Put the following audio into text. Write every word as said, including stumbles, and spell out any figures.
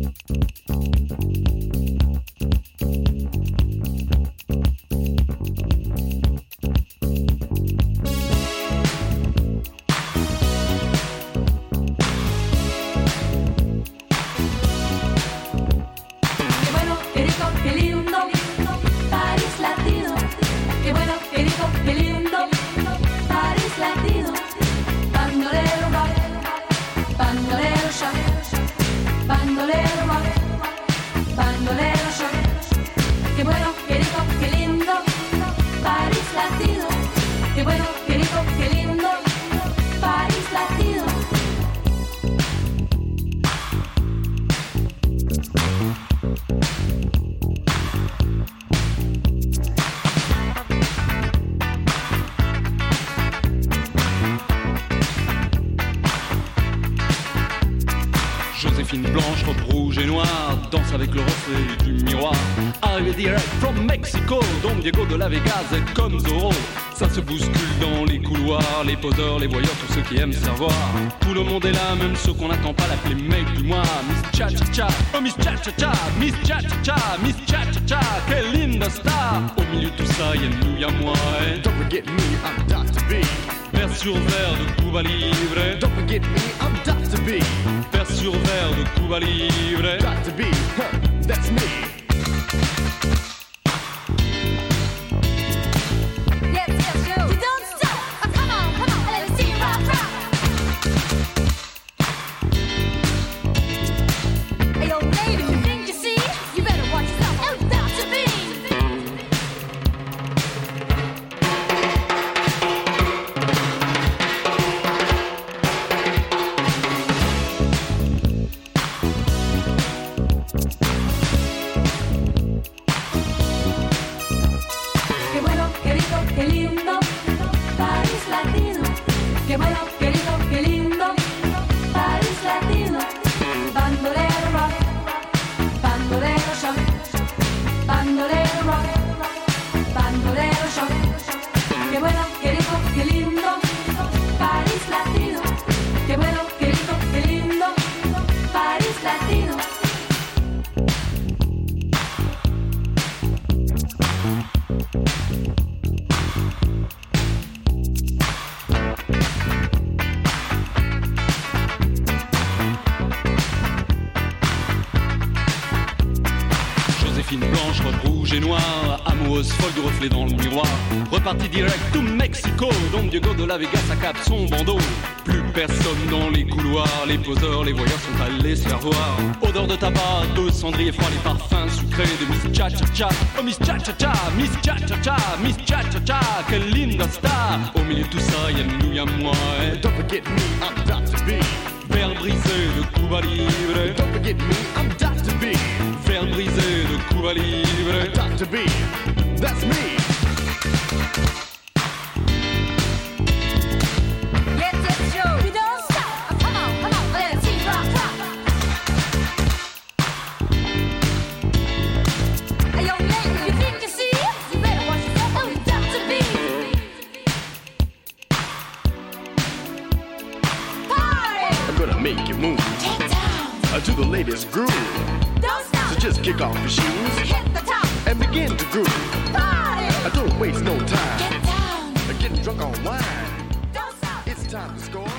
Joséphine blanche, robe rouge et noire, danse avec le reflet du miroir. Arrivé direct from Mexico, Don Diego de la Vegas est comme Zorro. Ça se bouscule dans les couloirs, les poseurs, les voyeurs, tous ceux qui aiment savoir. Tout le monde est là, même ceux qu'on n'attend pas, l'appeler mec du mois. Miss Cha Cha Cha, oh Miss Cha Cha Cha, Miss Cha Cha Cha, Miss Cha Cha Cha, quelle linda star. Au milieu de tout ça, y'a nous, y'a moi. Et don't forget me, I'm Doctor B. Vers sur verre de Cuba Libre. Don't forget me, I'm Doctor B. Vers sur verre de Cuba Libre. Doctor B, huh, that's me. Blanche, robe rouge et noire, amoureuse folle du reflet dans le miroir. Reparti direct to Mexico, Don Diego de la Vegas accable son bandeau. Plus personne dans les couloirs, les poseurs, les voyeurs sont allés se faire voir. Odeur de tabac, de cendrier froid, les parfums sucrés de Miss Cha Cha Cha. Oh Miss Cha Cha Cha, Miss Cha Cha Cha, Miss Cha Cha Cha, quelle linda star. Au milieu de tout ça, y'a nous, y'a moi. Et don't forget me, I'm Doctor B. Verre brisé de Cuba Libre. Don't forget me, I'm Doctor B. Verre brisé de Cuba Libre. Doctor B, that's me. Yes, yes, show. You don't stop. Come on, come on, let's see rock, rock. Hey, yo, lady, you think you see it? You better watch yourself. Oh, it's Doctor B. Party. I'm gonna make you move. Get down. Uh, to the latest groove. Don't stop. So just kick off your shoes Hit the top. and begin to groove. Party. I don't waste no time. Get down. Getting drunk on wine. Don't stop. It's time to score.